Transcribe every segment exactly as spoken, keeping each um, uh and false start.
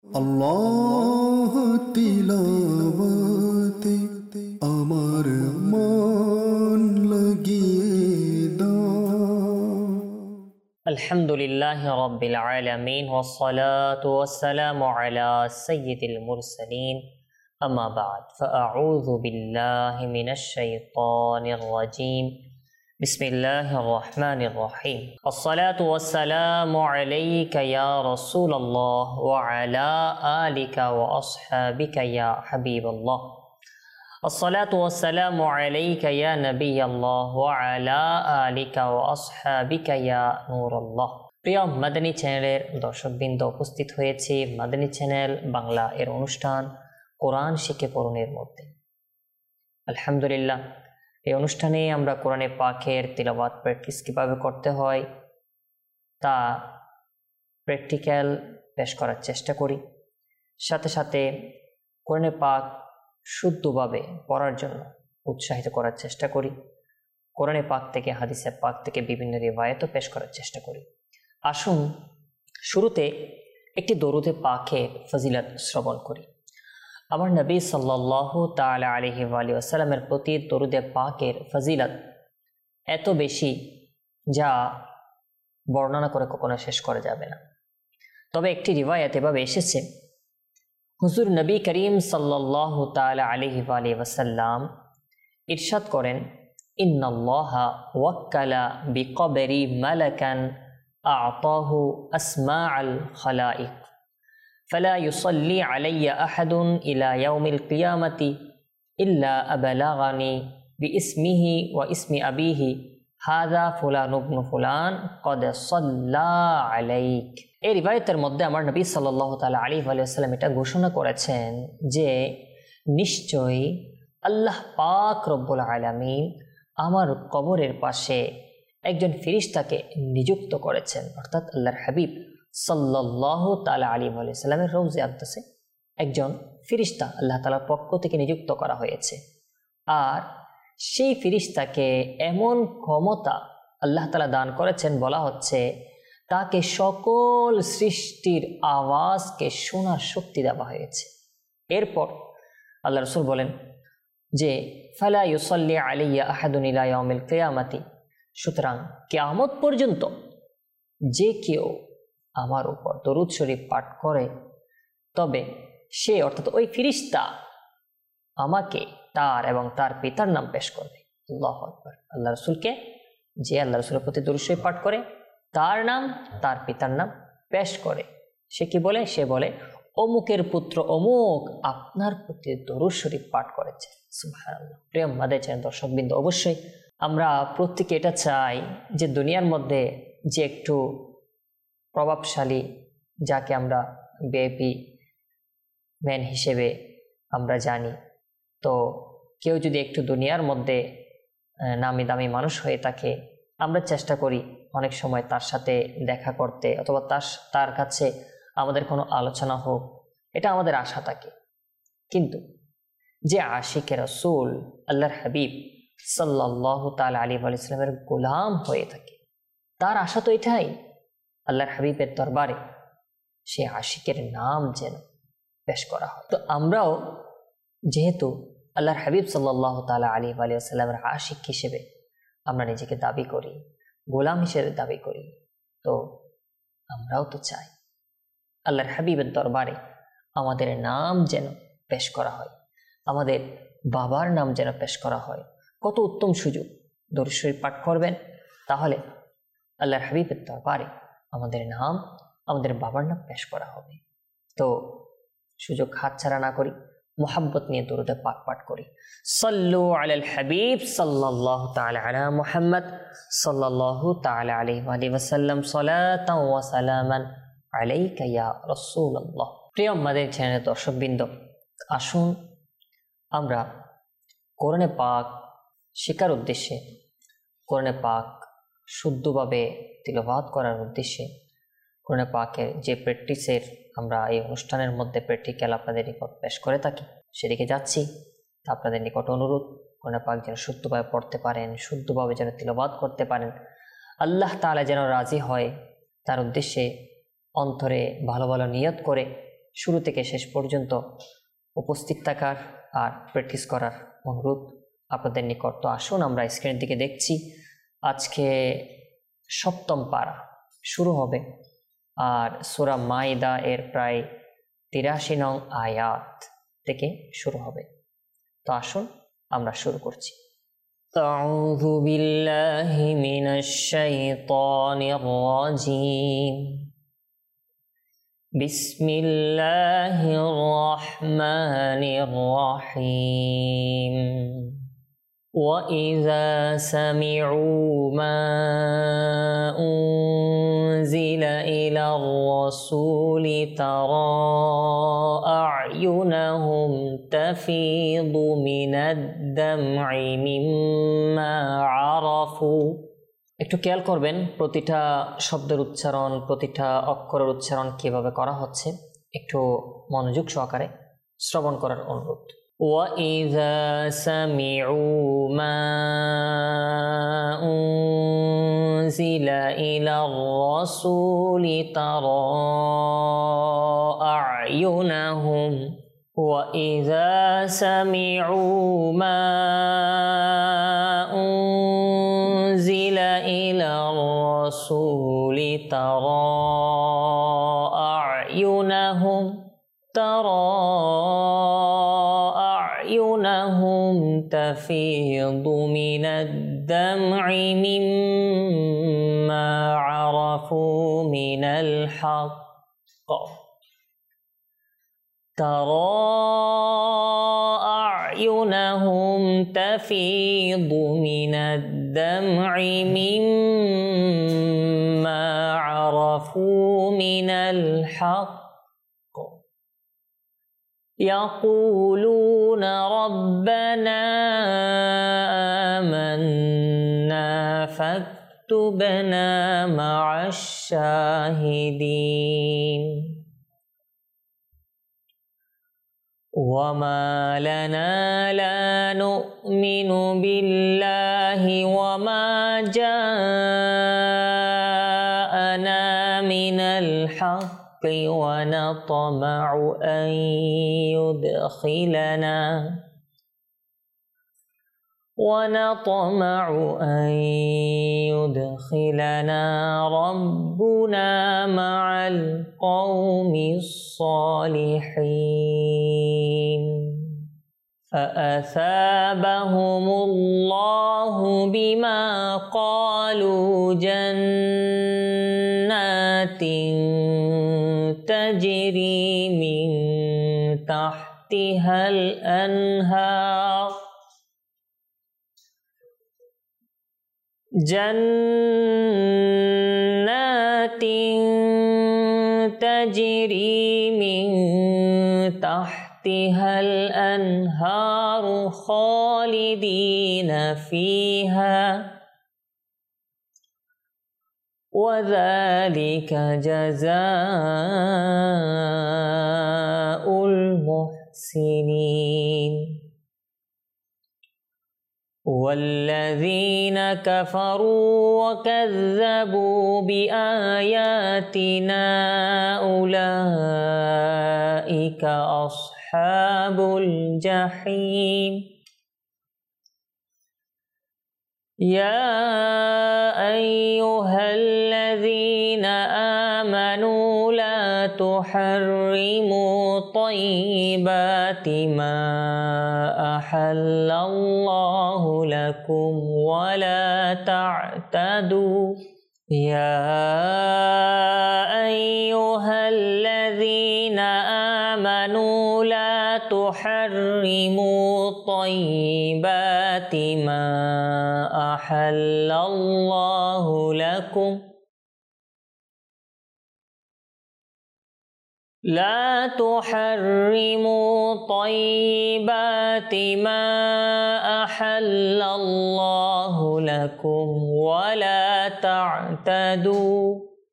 আল্লাহ তিলাওয়াতে আমার মন লাগিয়ে দাও। আলহামদুলিল্লাহি রাব্বিল আলামিন ওয়াসসালাতু ওয়াসসালামু আলা সাইয়্যিদিল মুরসালিন আম্মা বা'দ ফাআউযু বিল্লাহি মিনাশ শাইতানির রাজীম বিসমিল্লাহির রহমানির রহিম আসসালাতু ওয়াসসালামু আলাইকা ইয়া রাসূলাল্লাহ ওয়া আলা আলিকা ওয়া আসহাবিকা ইয়া হাবিবাল্লাহ الصلاة والسلام عليك يا نبي الله وعلى آلك وأصحابك يا نور الله। প্রিয় মাদানী চ্যানেলের দর্শকবৃন্দ, উপস্থিত হয়েছে মাদানী চ্যানেল বাংলা এর অনুষ্ঠান কোরআন শিখে পড়ুনের মধ্যে। আলহামদুলিল্লাহ, এই অনুষ্ঠানে আমরা কোরআনে পাকের তিলাওয়াত প্র্যাকটিস কিভাবে করতে হয় তা প্র্যাকটিক্যাল পেশ করার চেষ্টা করি, সাথে সাথে কোরআনে পাক শুদ্ধভাবে পড়ার জন্য উৎসাহিত করার চেষ্টা করি। কোরআনে পাক থেকে হাদিসে পাক থেকে বিভিন্ন রিওয়ায়াতও পেশ করার চেষ্টা করি। আসুন শুরুতে একটি দরুদে পাকের ফজিলত শ্রবণ করি। আমার নবী সাল্লাল্লাহু তাআলা আলাইহি ওয়া সাল্লামের প্রতি দরুদে পাকের ফজিলত এত বেশি যা বর্ণনা করে কখনো শেষ করা যাবে না। তবে একটি রিওয়ায়াত এভাবে এসেছে, হুজুর নবী করিম সাল্লাল্লাহু তাআলা আলাইহি ওয়া সাল্লাম ইরশাদ করেন, ইন্নাল্লাহা ওয়াক্কালা বিকবরি মালাকান আ'তাহু আসমাআল খালাইক ফালা ইউসাল্লি আলাইয়া আহাদুন ইলা ইয়াউমিল কিয়ামাতি ইল্লা আবলাগানি বিইসমিহি ওয়া ইসমি আবিহি হাযা ফুলান ইবনু ফুলান ক্বাদ সাল্লা আলাইক। এই রিওয়ায়াতের মধ্যে আমার নবী সাল্লাল্লাহু তাআলা আলাইহি ওয়া সাল্লাম এটা ঘোষণা করেছেন যে নিশ্চয়ই আল্লাহ পাক রব্বুল আলামিন আমার কবরের পাশে একজন ফেরেশতাকে নিযুক্ত করেছেন, অর্থাৎ আল্লাহর হাবিব সাল্লাল্লাহু তাআলা আলাইহি ওয়া সাল্লামের রওজে আকদাসে একজন ফেরেশতা আল্লাহ তাআলার পক্ষ থেকে নিযুক্ত করা হয়েছে। আর সেই ফেরেশতাকে এমন ক্ষমতা আল্লাহ তাআলা দান করেছেন, বলা হচ্ছে তাকে সকল সৃষ্টির আওয়াজকে শোনার শক্তি দেওয়া হয়েছে। এরপর আল্লাহ রাসূল বলেন যে ফালা ইউসাল্লি আলাইয়া আহাদুন ইলা ইয়াউমিল কিয়ামাতি, সুতরাং কিয়ামত পর্যন্ত যে কেউ আমার উপর দরুদ শরীফ পাঠ করে তবে সে, অর্থাৎ ওই ফেরেশতা, আমাকে তার এবং তার পিতার নাম পেশ করবে। আল্লাহু আকবার। আল্লাহ রাসূলকে, যে আল্লাহ রাসূলের প্রতি দরুদ শরীফ পাঠ করে, তার নাম, তার পিতার নাম পেশ করে, সে কি বলে? সে বলে অমুকের পুত্র অমুক আপনার প্রতি দরুদ শরীফ পাঠ করেছে। সুবহানাল্লাহ। প্রিয় মাদানী চ্যানেল দর্শকবৃন্দ, অবশ্যই আমরা প্রত্যেকে এটা চাই যে দুনিয়ার মধ্যে যে একটু প্রভাবশালী, যাকে আমরা ভিআইপি ম্যান হিসেবে আমরা জানি, তো কেউ যদি একটু দুনিয়ার মধ্যে নামি দামি মানুষ হয়ে থাকে, আমরা চেষ্টা করি অনেক সময় তার সাথে দেখা করতে, অথবা তার তার কাছে আমাদের কোনো আলোচনা হোক, এটা আমাদের আশা থাকে। কিন্তু যে আশিকে রাসূল আল্লাহর হাবিব সাল্লাল্লাহু তাআলা আলাইহি ওয়া সাল্লামের গোলাম হয়ে থাকে, তার আশা তো এটাই, আল্লাহর হাবিবের দরবারে সে আশিকের নাম যেন পেশ করা হয়। তো আমরাও যেহেতু আল্লাহর হাবিব সাল্লাল্লাহু তাআলা আলাইহি ওয়া সাল্লামের আশিক হিসেবে আমরা নিজেকে দাবি করি, গোলাম হিসেবে দাবি করি, তো আমরাও তো চাই আল্লাহর হাবিবের দরবারে আমাদের নাম যেন পেশ করা হয়, আমাদের বাবার নাম যেন পেশ করা হয়। কত উত্তম সুযোগ! দরুদ শরীফ পাঠ করবেন, তাহলে আল্লাহর হাবিবের দরবারে আমাদের নাম, আমাদের বাবার নাম পেশ করা হবে। তো সুযোগ হাতছাড়া না করি, মুহাব্বত নিয়ে দরুদে পাক পাঠ করি। সাল্লু আলাল হাবিব সাল্লাল্লাহু তাআলা আলা মুহাম্মদ সাল্লাল্লাহু তাআলা আলাইহি ওয়া সাল্লাম সালাতান ওয়া সালামান আলাইকা ইয়া রাসূলুল্লাহ। প্রিয় মাদানী চ্যানেলের দর্শকবৃন্দ, আসুন আমরা কোরআনে পাক শেখার উদ্দেশ্যে, কোরআনে পাক শুদ্ধভাবে তিলাওয়াত করার উদ্দেশ্যে, কোরআনে পাকের যে প্র্যাকটিসের আমরা এই অনুষ্ঠানের মধ্যে প্র্যাকটিক্যাল আপনাদের নিকট পেশ করে থাকি, সেদিকে যাচ্ছি। তা আপনাদের নিকট অনুরোধ, কোরআনে পাক যেন শুদ্ধভাবে পড়তে পারেন, শুদ্ধভাবে যেন তিলাওয়াত করতে পারেন, আল্লাহ তাআলা যেন রাজি হয়, তার উদ্দেশ্যে অন্তরে ভালো ভালো নিয়ত করে শুরু থেকে শেষ পর্যন্ত উপস্থিত থাকার আর প্র্যাকটিস করার অনুরোধ আপনাদের নিকট। তো আসুন আমরা স্ক্রিনের দিকে দেখছি, আজকে সপ্তম পারা শুরু হবে আর সূরা মাইদা এর প্রায় তিরাশি নং আয়াত থেকে শুরু হবে। তো আসুন আমরা শুরু করছি। আউযু বিল্লাহি মিনাশ শাইতানির রাজিম। বিসমিল্লাহির রহমানির রহিম। وَإِذَا سَمِعُوا مَا أُنزِلَ إِلَى الرَّسُولِ تَرَى أَعْيُنَهُمْ تَفِيضُ مِنَ الدَّمْعِ مِمَّا عَرَفُوا। একটু খেয়াল করবেন প্রতিটা শব্দের উচ্চারণ, প্রতিটা অক্ষরের উচ্চারণ কিভাবে করা হচ্ছে, একটু মনোযোগ সহকারে শ্রবণ করার অনুরোধ। وَإِذَا سَمِعُوا مَا أُنزِلَ إِلَى الرَّسُولِ تَرَى أَعْيُنَهُمْ وَإِذَا سَمِعُوا مَا أُنزِلَ إِلَى الرَّسُولِ تَرَى أَعْيُنَهُمْ تَرَى أعينهم تفيض من الدمع مما عرفوا من الحق ترى أعينهم تفيض من الدمع مما عرفوا من الحق يقولون ربنا آمنا فاكتبنا مع الشاهدين وما لنا لا نؤمن بالله وما جاءنا من الحق ونطمع أن يدخلنا ونطمع أن يدخلنا ربنا مع القوم الصالحين فأثابهم الله بما قالوا جنات تجري من تحتها الأنهار جنات تجري من تحتها الأنهار خالدين فيها وذلك جزاء المحسنين والذين كفروا وكذبوا بآياتنا أولئك أصحاب الجحيم يا أيها الذين آمنوا لا تحرموا طيبات ما أحل الله لكم ولا تعتدوا يا أيها الذين آمنوا لا تحرموا طيبات ما أحل الله لكم لا تحرموا طيبات ما أحل الله لكم ولا تعتدوا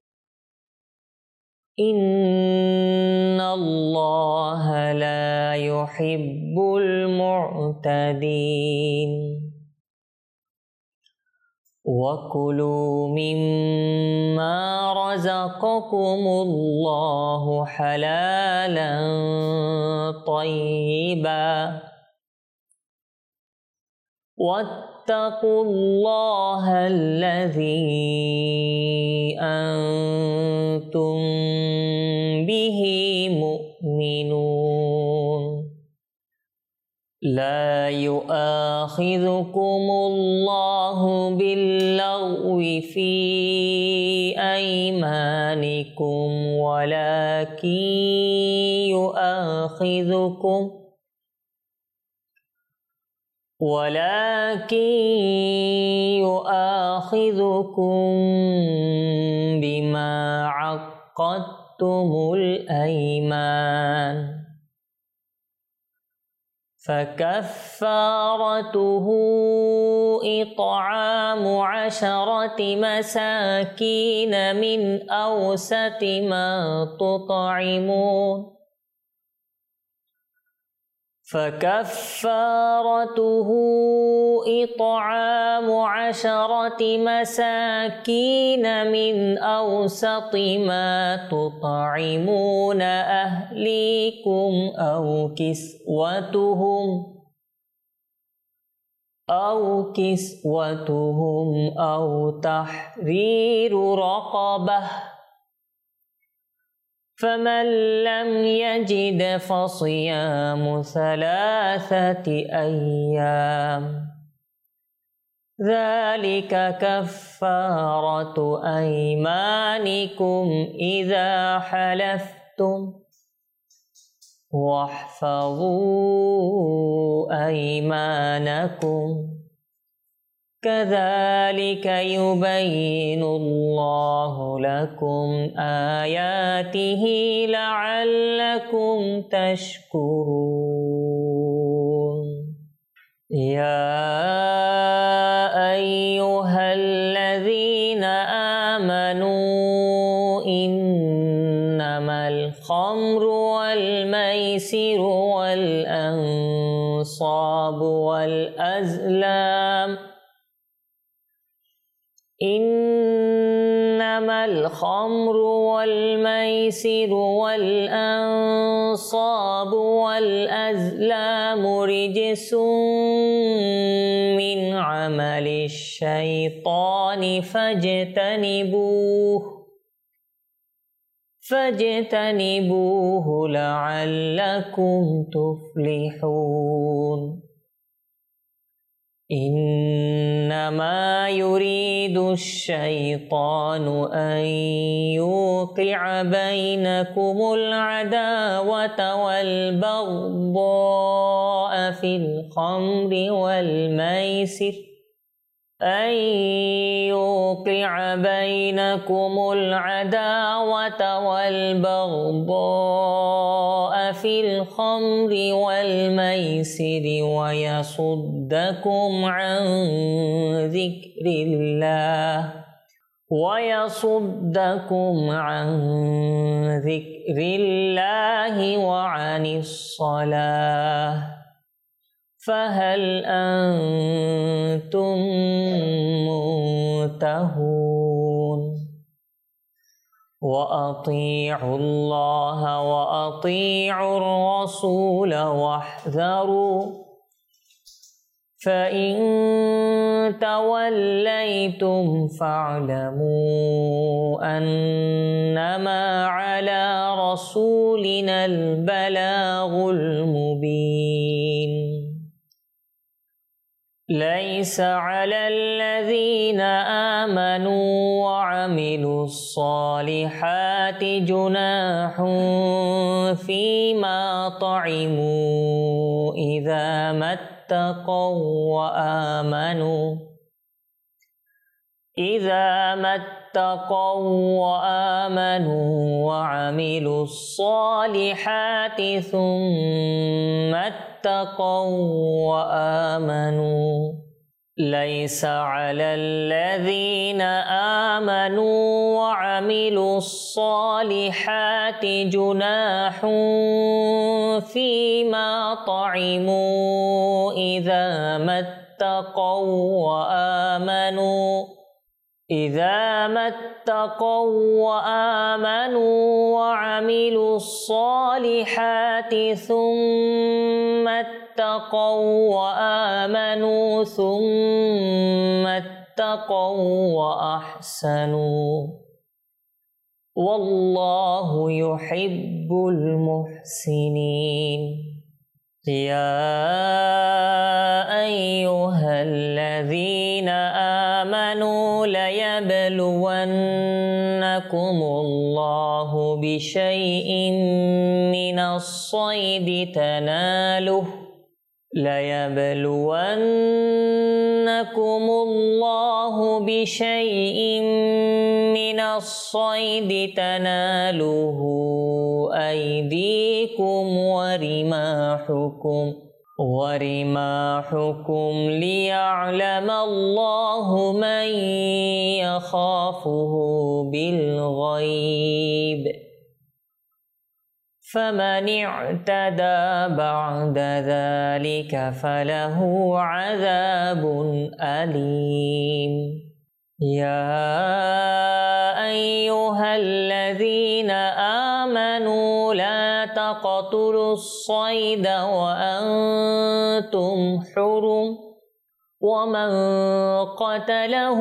إن الله لا يحب المعتدين وَكُلُوا مِمَّا رَزَقَكُمُ اللَّهُ حَلَالًا طَيِّبًا وَاتَّقُوا اللَّهَ الَّذِي أَنْتُمْ بِهِ مُؤْمِنُونَ لَا يُؤَاخِذُكُمُ اللَّهُ بِاللَّغْوِ فِي أَيْمَانِكُمْ وَلَكِنْ يُؤَاخِذُكُمْ ولكن يؤاخذكم بما عقدتم الأيمان فكفارته إطعام عشرة مساكين من أوسط ما تطعمون فكفارته إطعام عشرة مساكين من أوسط ما تطعمون أهليكم أو كسوتهم أو كسوتهم أو تحرير رقبة فمن لم يجد فصيام ثلاثة أيام ذلك كفارة أيمانكم إذا حلفتم واحفظوا أيمانكم كذلك يبين الله لكم آياته لعلكم تشكرون يا أيها الذين آمنوا إنما الخمر والميسر والأنصاب والأزلام إنما الخمر والميسر والأنصاب والأزلام رجس من عمل الشيطان فاجتنبوه فاجتنبوه لعلكم تفلحون إنما يريد الشيطان أن يوقع بينكم العداوة والبغضاء في الخمر والميسر أن يوقع بينكم العداوة والبغضاء في الخمر والميسر ويصدكم عن ذكر الله ويصدكم عن ذكر الله وعن الصلاة فهل أنتم منتهون وأطيعوا الله وأطيعوا الرسول واحذروا فإن توليتم فاعلموا أنما على رسولنا البلاغ المبين ليس على الذين آمنوا وعملوا الصالحات جناح فيما طعموا إذا ما اتقوا وآمنوا إذا ما اتقوا وآمنوا وعملوا الصالحات ثم اتقوا وآمنوا ليس على الذين آمنوا وعملوا الصالحات جناح فيما طعموا إذا ما اتقوا وآمنوا إذا ما اتقوا وآمنوا وعملوا الصالحات ثم اتقوا وآمنوا ثم اتقوا وأحسنوا والله يحب المحسنين يا أيها الذين آمنوا ليبلونكم الله بشيء من الصيد تناله ليبلونكم الله بشيء من الصيد تناله أيديكم ورماحكم ورماحكم ليعلم الله من يخافه بالغيب فمن اعتدى بعد ذلك فله عذاب أليم يا أيها الذين آمنوا لا تقتلوا الصيد وأنتم حرم ومن قتله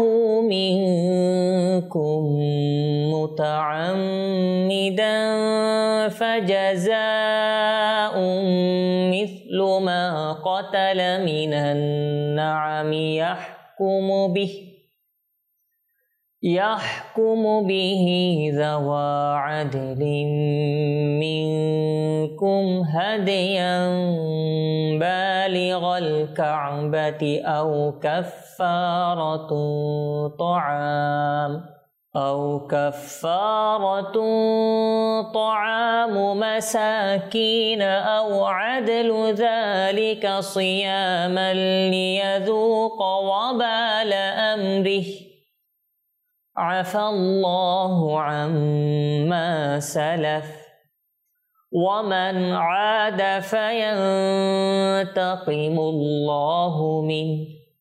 منكم متعمدا فجزاء مثل ما قتل من النعم يحكم به يحكم به ذوى عدل منكم هديا بالغ الكعبة أو كفارة طعام أو كفارة طعام مساكين أو عدل ذلك صياما ليذوق وبال أمره عفى الله عما سلف ومن عاد فينتقم الله منه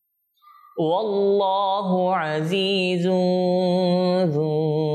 والله عزيز ذو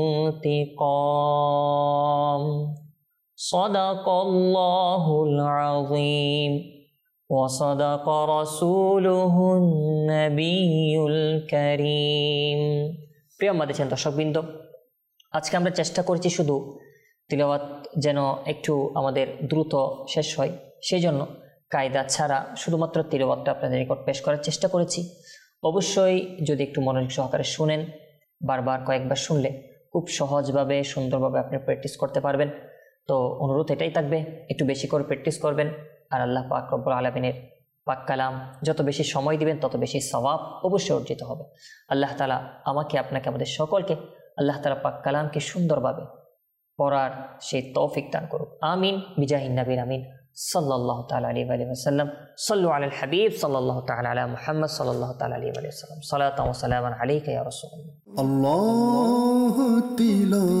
انتقام صدق الله العظيم وصدق رسوله النبي الكريم প্রিয় মাদ্রাসার দর্শকবৃন্দ, আজকে আমরা চেষ্টা করেছি শুধু তিলাওয়াত যেন একটু আমাদের দ্রুত শেষ হয়, সেই জন্য কায়দা ছাড়া শুধুমাত্র তিলাওয়াতটা আপনাদের নিকট পেশ করার চেষ্টা করেছি। অবশ্যই যদি একটু মনোযোগ সহকারে শুনেন, বারবার কয়েকবার শুনলে খুব সহজভাবে সুন্দরভাবে আপনি প্র্যাকটিস করতে পারবেন। তো অনুরোধ এটাই থাকবে, একটু বেশি করে প্র্যাকটিস করবেন। আর আল্লাহ পাক রব্বুল আলামিনের পাক কালাম যত বেশি সময় দিবেন তত বেশি সওয়াব অবশ্যই অর্জিত হবে। আল্লাহ তাআলা আমাকে আপনাকে আমাদের সকলকে আল্লাহ তাআলা পাক কালামকে সুন্দরভাবে পড়ার সেই তৌফিক দান করুক। আমিন বিজাহিন নবীর আমিন সাল্লাল্লাহু তাআলা আলাইহি ওয়া সাল্লাম। সাল্লু আলাল হাবিব সাল্লাল্লাহু তাআলা আলা মুহাম্মদ সাল্লাল্লাহু তাআলা আলাইহি ওয়া সাল্লাম। সালাতান ওয়া সালামান আলাইকা ইয়া রাসূলুল্লাহ। আল্লাহ তিলা